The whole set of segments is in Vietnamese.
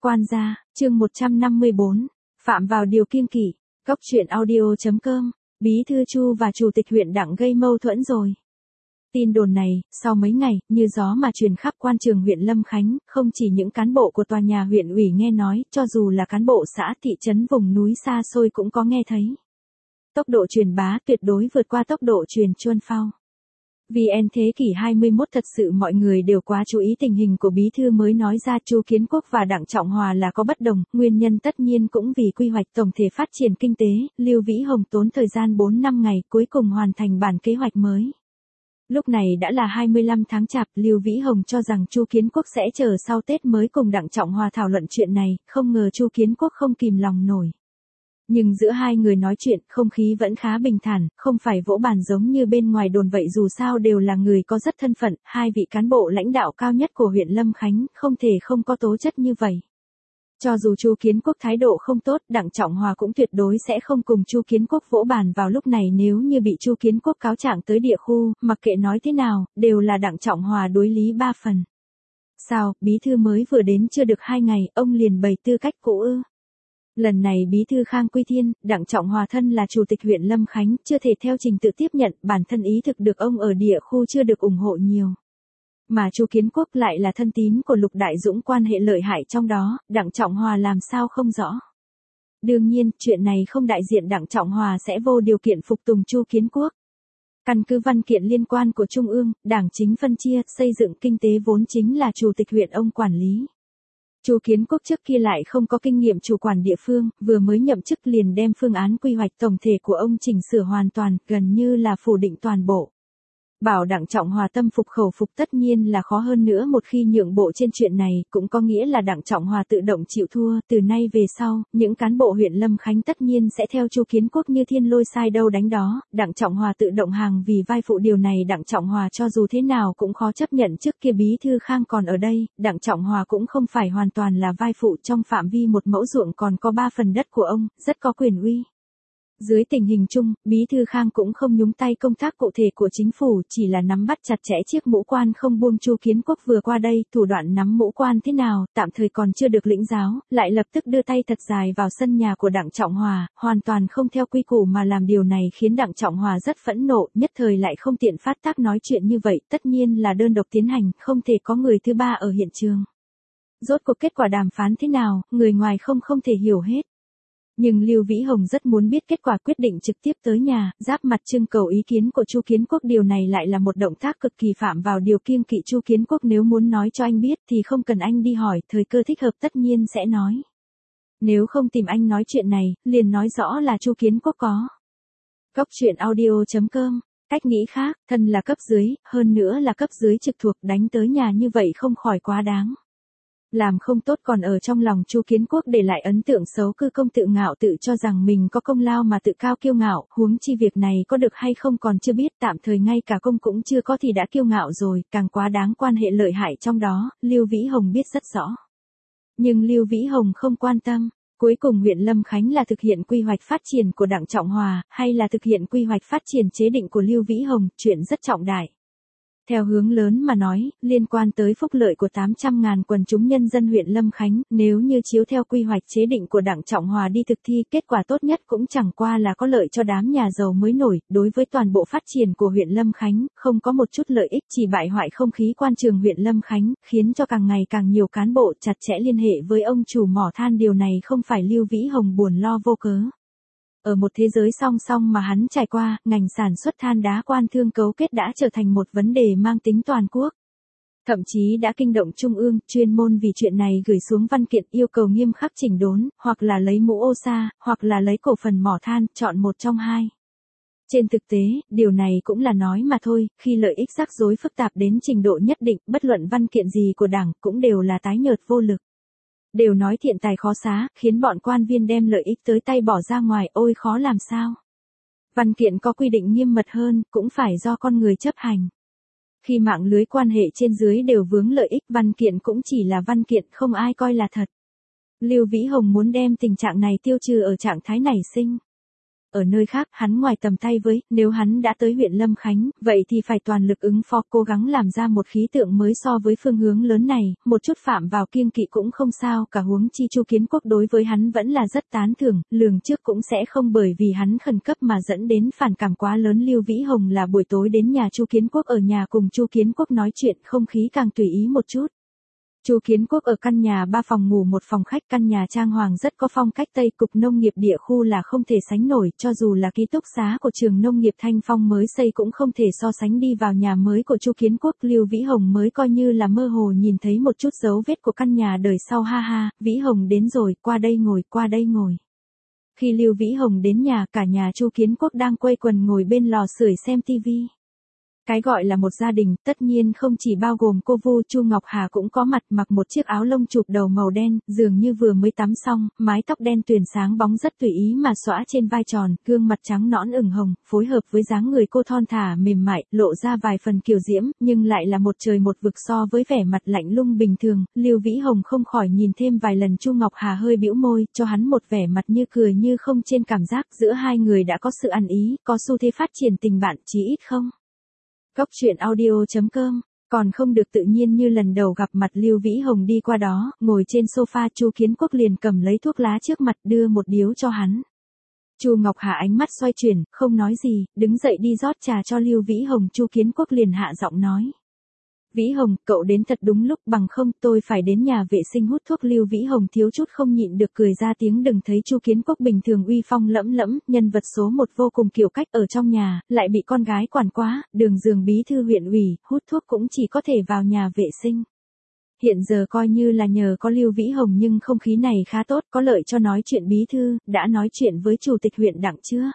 Quan gia, chương 154, phạm vào điều kiêng kỵ. Cốc truyện audio.com, bí thư Chu và chủ tịch huyện Đặng gây mâu thuẫn rồi. Tin đồn này, sau mấy ngày, như gió mà truyền khắp quan trường huyện Lâm Khánh, không chỉ những cán bộ của tòa nhà huyện ủy nghe nói, cho dù là cán bộ xã thị trấn vùng núi xa xôi cũng có nghe thấy. Tốc độ truyền bá tuyệt đối vượt qua tốc độ truyền chuôn phao. VN Thế kỷ 21 thật sự mọi người đều quá chú ý tình hình của bí thư mới nói ra. Chu Kiến Quốc và Đặng Trọng Hòa là có bất đồng, nguyên nhân tất nhiên cũng vì quy hoạch tổng thể phát triển kinh tế. Lưu Vĩ Hồng tốn thời gian 4 năm ngày cuối cùng hoàn thành bản kế hoạch mới. Lúc này đã là 25 tháng Chạp, Lưu Vĩ Hồng cho rằng Chu Kiến Quốc sẽ chờ sau Tết mới cùng Đặng Trọng Hòa thảo luận chuyện này, không ngờ Chu Kiến Quốc không kìm lòng nổi. Nhưng giữa hai người nói chuyện, không khí vẫn khá bình thản, không phải vỗ bàn giống như bên ngoài đồn vậy, dù sao đều là người có rất thân phận, hai vị cán bộ lãnh đạo cao nhất của huyện Lâm Khánh, không thể không có tố chất như vậy. Cho dù Chu Kiến Quốc thái độ không tốt, Đặng Trọng Hòa cũng tuyệt đối sẽ không cùng Chu Kiến Quốc vỗ bàn vào lúc này. Nếu như bị Chu Kiến Quốc cáo trạng tới địa khu, mặc kệ nói thế nào, đều là Đặng Trọng Hòa đối lý 3 phần. Sao, bí thư mới vừa đến chưa được 2 ngày, ông liền bày tư cách cũ ư? Lần này bí thư Khang Quy Thiên, Đặng Trọng Hòa thân là chủ tịch huyện Lâm Khánh, chưa thể theo trình tự tiếp nhận, bản thân ý thực được ông ở địa khu chưa được ủng hộ nhiều. Mà Chu Kiến Quốc lại là thân tín của Lục Đại Dũng, quan hệ lợi hại trong đó, Đặng Trọng Hòa làm sao không rõ. Đương nhiên, chuyện này không đại diện Đặng Trọng Hòa sẽ vô điều kiện phục tùng Chu Kiến Quốc. Căn cứ văn kiện liên quan của Trung ương, Đảng chính phân chia, xây dựng kinh tế vốn chính là chủ tịch huyện ông quản lý. Chu Kiến Quốc trước kia lại không có kinh nghiệm chủ quản địa phương, vừa mới nhậm chức liền đem phương án quy hoạch tổng thể của ông chỉnh sửa hoàn toàn, gần như là phủ định toàn bộ. Bảo Đặng Trọng Hòa tâm phục khẩu phục tất nhiên là khó hơn nữa, một khi nhượng bộ trên chuyện này, cũng có nghĩa là Đặng Trọng Hòa tự động chịu thua. Từ nay về sau, những cán bộ huyện Lâm Khánh tất nhiên sẽ theo Chu Kiến Quốc như thiên lôi sai đâu đánh đó, Đặng Trọng Hòa tự động hàng vì vai phụ. Điều này Đặng Trọng Hòa cho dù thế nào cũng khó chấp nhận. Trước kia bí thư Khang còn ở đây, Đặng Trọng Hòa cũng không phải hoàn toàn là vai phụ, trong phạm vi một mẫu ruộng còn có 3 phần đất của ông, rất có quyền uy. Dưới tình hình chung, bí thư Khang cũng không nhúng tay công tác cụ thể của chính phủ, chỉ là nắm bắt chặt chẽ chiếc mũ quan không buông. Chu Kiến Quốc vừa qua đây, thủ đoạn nắm mũ quan thế nào, tạm thời còn chưa được lĩnh giáo, lại lập tức đưa tay thật dài vào sân nhà của Đặng Trọng Hòa, hoàn toàn không theo quy củ mà làm. Điều này khiến Đặng Trọng Hòa rất phẫn nộ, nhất thời lại không tiện phát tác nói chuyện như vậy, tất nhiên là đơn độc tiến hành, không thể có người thứ ba ở hiện trường. Rốt cuộc kết quả đàm phán thế nào, người ngoài không thể hiểu hết. Nhưng Lưu Vĩ Hồng rất muốn biết kết quả, quyết định trực tiếp tới nhà, giáp mặt trưng cầu ý kiến của Chu Kiến Quốc. Điều này lại là một động tác cực kỳ phạm vào điều kiêng kỵ. Chu Kiến Quốc nếu muốn nói cho anh biết thì không cần anh đi hỏi, thời cơ thích hợp tất nhiên sẽ nói. Nếu không tìm anh nói chuyện này, liền nói rõ là Chu Kiến Quốc có. Cốc truyện audio.com, cách nghĩ khác, thân là cấp dưới, hơn nữa là cấp dưới trực thuộc, đánh tới nhà như vậy không khỏi quá đáng. Làm không tốt còn ở trong lòng Chu Kiến Quốc để lại ấn tượng xấu, cư công tự ngạo, tự cho rằng mình có công lao mà tự cao kiêu ngạo, huống chi việc này có được hay không còn chưa biết, tạm thời ngay cả công cũng chưa có thì đã kiêu ngạo rồi, càng quá đáng. Quan hệ lợi hại trong đó, Lưu Vĩ Hồng biết rất rõ. Nhưng Lưu Vĩ Hồng không quan tâm. Cuối cùng huyện Lâm Khánh là thực hiện quy hoạch phát triển của Đặng Trọng Hòa, hay là thực hiện quy hoạch phát triển chế định của Lưu Vĩ Hồng, chuyện rất trọng đại. Theo hướng lớn mà nói, liên quan tới phúc lợi của 800.000 quần chúng nhân dân huyện Lâm Khánh, nếu như chiếu theo quy hoạch chế định của Đặng Trọng Hòa đi thực thi, kết quả tốt nhất cũng chẳng qua là có lợi cho đám nhà giàu mới nổi, đối với toàn bộ phát triển của huyện Lâm Khánh, không có một chút lợi ích, chỉ bại hoại không khí quan trường huyện Lâm Khánh, khiến cho càng ngày càng nhiều cán bộ chặt chẽ liên hệ với ông chủ mỏ than. Điều này không phải Lưu Vĩ Hồng buồn lo vô cớ. Ở một thế giới song song mà hắn trải qua, ngành sản xuất than đá quan thương cấu kết đã trở thành một vấn đề mang tính toàn quốc. Thậm chí đã kinh động Trung ương, chuyên môn vì chuyện này gửi xuống văn kiện yêu cầu nghiêm khắc chỉnh đốn, hoặc là lấy mũ ô sa, hoặc là lấy cổ phần mỏ than, chọn một trong hai. Trên thực tế, điều này cũng là nói mà thôi, khi lợi ích rắc rối phức tạp đến trình độ nhất định, bất luận văn kiện gì của Đảng cũng đều là tái nhợt vô lực. Đều nói thiện tài khó xá, khiến bọn quan viên đem lợi ích tới tay bỏ ra ngoài, ôi khó làm sao. Văn kiện có quy định nghiêm mật hơn, cũng phải do con người chấp hành. Khi mạng lưới quan hệ trên dưới đều vướng lợi ích, văn kiện cũng chỉ là văn kiện, không ai coi là thật. Lưu Vĩ Hồng muốn đem tình trạng này tiêu trừ ở trạng thái nảy sinh. ở nơi khác, hắn ngoài tầm tay với, nếu hắn đã tới huyện Lâm Khánh, vậy thì phải toàn lực ứng phó, cố gắng làm ra một khí tượng mới so với phương hướng lớn này, một chút phạm vào kiêng kỵ cũng không sao, cả huống chi Chu Kiến Quốc đối với hắn vẫn là rất tán thưởng, lường trước cũng sẽ không bởi vì hắn khẩn cấp mà dẫn đến phản cảm quá lớn. Lưu Vĩ Hồng là buổi tối đến nhà Chu Kiến Quốc, ở nhà cùng Chu Kiến Quốc nói chuyện, không khí càng tùy ý một chút. Chu Kiến Quốc ở căn nhà 3 phòng ngủ 1 phòng khách, căn nhà trang hoàng rất có phong cách Tây, cục nông nghiệp địa khu là không thể sánh nổi, cho dù là ký túc xá của trường nông nghiệp Thanh Phong mới xây cũng không thể so sánh. Đi vào nhà mới của Chu Kiến Quốc, Lưu Vĩ Hồng mới coi như là mơ hồ nhìn thấy một chút dấu vết của căn nhà đời sau. Ha ha, Vĩ Hồng đến rồi, qua đây ngồi, qua đây ngồi. Khi Lưu Vĩ Hồng đến nhà, cả nhà Chu Kiến Quốc đang quây quần ngồi bên lò sưởi xem tivi. Cái gọi là một gia đình, tất nhiên không chỉ bao gồm cô Vu. Chu Ngọc Hà cũng có mặt, mặc một chiếc áo lông chụp đầu màu đen, dường như vừa mới tắm xong, mái tóc đen tuyền sáng bóng rất tùy ý mà xõa trên vai tròn, gương mặt trắng nõn ửng hồng, phối hợp với dáng người cô thon thả mềm mại, lộ ra vài phần kiều diễm, nhưng lại là một trời một vực so với vẻ mặt lạnh lùng bình thường. Lưu Vĩ Hồng không khỏi nhìn thêm vài lần. Chu Ngọc Hà hơi bĩu môi, cho hắn một vẻ mặt như cười như không, trên cảm giác giữa hai người đã có sự ăn ý, có xu thế phát triển tình bạn, chí ít không. Góc truyện audio.com, còn không được tự nhiên như lần đầu gặp mặt. Lưu Vĩ Hồng đi qua đó, ngồi trên sofa, Chu Kiến Quốc liền cầm lấy thuốc lá trước mặt, đưa một điếu cho hắn. Chu Ngọc Hà ánh mắt xoay chuyển, không nói gì, đứng dậy đi rót trà cho Lưu Vĩ Hồng. Chu Kiến Quốc liền hạ giọng nói: Vĩ Hồng, cậu đến thật đúng lúc, bằng không tôi phải đến nhà vệ sinh hút thuốc. Lưu Vĩ Hồng thiếu chút không nhịn được cười ra tiếng. Đừng thấy Chu Kiến Quốc bình thường uy phong lẫm lẫm, nhân vật số 1 vô cùng kiểu cách, ở trong nhà lại bị con gái quản quá, đường giường bí thư huyện ủy, hút thuốc cũng chỉ có thể vào nhà vệ sinh. Hiện giờ coi như là nhờ có Lưu Vĩ Hồng, nhưng không khí này khá tốt, có lợi cho nói chuyện. Bí thư đã nói chuyện với chủ tịch huyện Đặng chưa?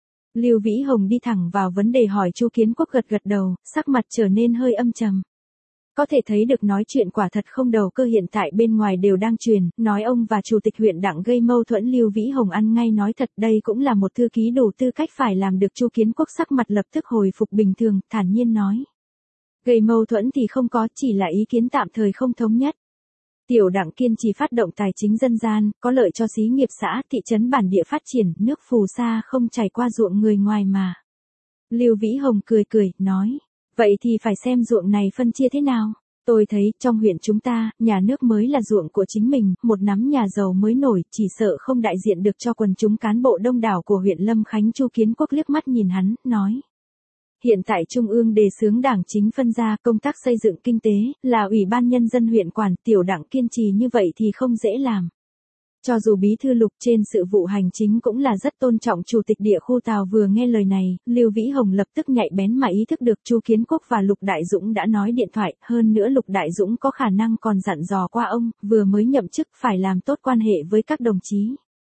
Lưu Vĩ Hồng đi thẳng vào vấn đề hỏi. Chu Kiến Quốc gật gật đầu, sắc mặt trở nên hơi âm trầm. Có thể thấy được nói chuyện quả thật không đầu cơ. Hiện tại bên ngoài đều đang truyền, nói ông và chủ tịch huyện Đặng gây mâu thuẫn. Lưu Vĩ Hồng ăn ngay nói thật, đây cũng là một thư ký đủ tư cách phải làm được. Chu Kiến Quốc sắc mặt lập tức hồi phục bình thường, thản nhiên nói: Gây mâu thuẫn thì không có, chỉ là ý kiến tạm thời không thống nhất. Tiểu Đặng kiên trì phát động tài chính dân gian, có lợi cho xí nghiệp xã, thị trấn bản địa phát triển, nước phù sa không chảy qua ruộng người ngoài mà. Lưu Vĩ Hồng cười cười, nói: Vậy thì phải xem ruộng này phân chia thế nào. Tôi thấy, trong huyện chúng ta, nhà nước mới là ruộng của chính mình, một nắm nhà giàu mới nổi, chỉ sợ không đại diện được cho quần chúng cán bộ đông đảo của huyện Lâm Khánh. Chu Kiến Quốc liếc mắt nhìn hắn, nói: Hiện tại Trung ương đề xướng đảng chính phân ra, công tác xây dựng kinh tế, là Ủy ban Nhân dân huyện quản, Tiểu Đặng kiên trì như vậy thì không dễ làm. Cho dù bí thư Lục trên sự vụ hành chính cũng là rất tôn trọng chủ tịch địa khu Tào. Vừa nghe lời này, Lưu Vĩ Hồng lập tức nhạy bén mà ý thức được Chu Kiến Quốc và Lục Đại Dũng đã nói điện thoại, hơn nữa Lục Đại Dũng có khả năng còn dặn dò qua ông, vừa mới nhậm chức phải làm tốt quan hệ với các đồng chí.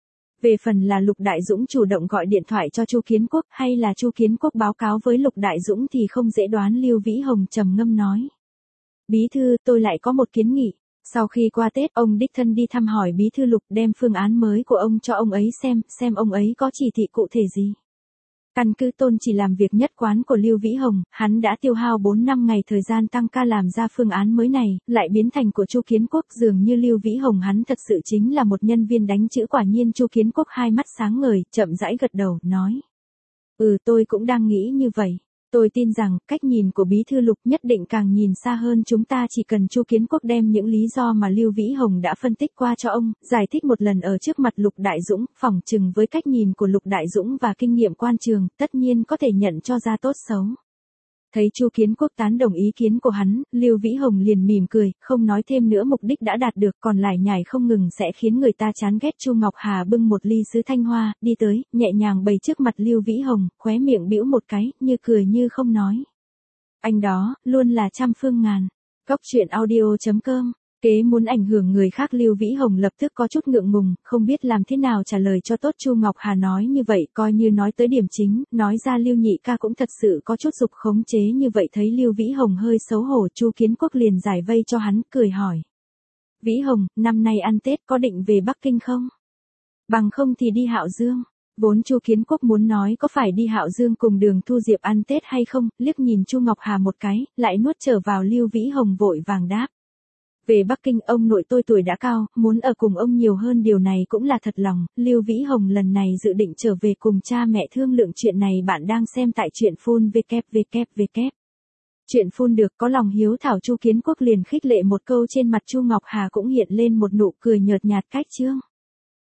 Về phần là Lục Đại Dũng chủ động gọi điện thoại cho Chu Kiến Quốc, hay là Chu Kiến Quốc báo cáo với Lục Đại Dũng thì không dễ đoán. Lưu Vĩ Hồng trầm ngâm nói: Bí thư, tôi lại có một kiến nghị. Sau khi qua Tết, ông đích thân đi thăm hỏi bí thư Lục, đem phương án mới của ông cho ông ấy xem ông ấy có chỉ thị cụ thể gì. Căn cứ tôn chỉ làm việc nhất quán của Lưu Vĩ Hồng, hắn đã tiêu hao 4-5 ngày thời gian tăng ca làm ra phương án mới này, lại biến thành của Chu Kiến Quốc. Dường như Lưu Vĩ Hồng hắn thật sự chính là một nhân viên đánh chữ. Quả nhiên. Chu Kiến Quốc hai mắt sáng ngời, chậm rãi gật đầu, nói: Tôi cũng đang nghĩ như vậy. Tôi tin rằng, cách nhìn của bí thư Lục nhất định càng nhìn xa hơn chúng ta. Chỉ cần Chu Kiến Quốc đem những lý do mà Lưu Vĩ Hồng đã phân tích qua cho ông, giải thích một lần ở trước mặt Lục Đại Dũng, phỏng chừng với cách nhìn của Lục Đại Dũng và kinh nghiệm quan trường, tất nhiên có thể nhận cho ra tốt xấu. Thấy Chu Kiến Quốc tán đồng ý kiến của hắn, Lưu Vĩ Hồng liền mỉm cười, không nói thêm nữa. Mục đích đã đạt được, còn lải nhải không ngừng sẽ khiến người ta chán ghét. Chu Ngọc Hà bưng một ly sứ thanh hoa, đi tới, nhẹ nhàng bày trước mặt Lưu Vĩ Hồng, khóe miệng bĩu một cái, như cười như không nói: Anh đó, luôn là trăm phương ngàn. Góc truyện audio.com. Kế muốn ảnh hưởng người khác. Lưu Vĩ Hồng lập tức có chút ngượng ngùng, không biết làm thế nào trả lời cho tốt. Chu Ngọc Hà nói như vậy, coi như nói tới điểm chính, nói ra Lưu nhị ca cũng thật sự có chút dục khống chế như vậy. Thấy Lưu Vĩ Hồng hơi xấu hổ, Chu Kiến Quốc liền giải vây cho hắn, cười hỏi: Vĩ Hồng, năm nay ăn Tết có định về Bắc Kinh không? Bằng không thì đi Hạo Dương. Vốn Chu Kiến Quốc muốn nói có phải đi Hạo Dương cùng Đường Thu Diệp ăn Tết hay không, liếc nhìn Chu Ngọc Hà một cái, lại nuốt trở vào. Lưu Vĩ Hồng vội vàng đáp: Về Bắc Kinh, ông nội tôi tuổi đã cao, muốn ở cùng ông nhiều hơn, điều này cũng là thật lòng. Lưu Vĩ Hồng lần này dự định trở về cùng cha mẹ thương lượng chuyện này. Bạn đang xem tại truyện phun www. Chuyện phun được. Có lòng hiếu thảo, Chu Kiến Quốc liền khích lệ một câu, trên mặt Chu Ngọc Hà cũng hiện lên một nụ cười nhợt nhạt. Cách chương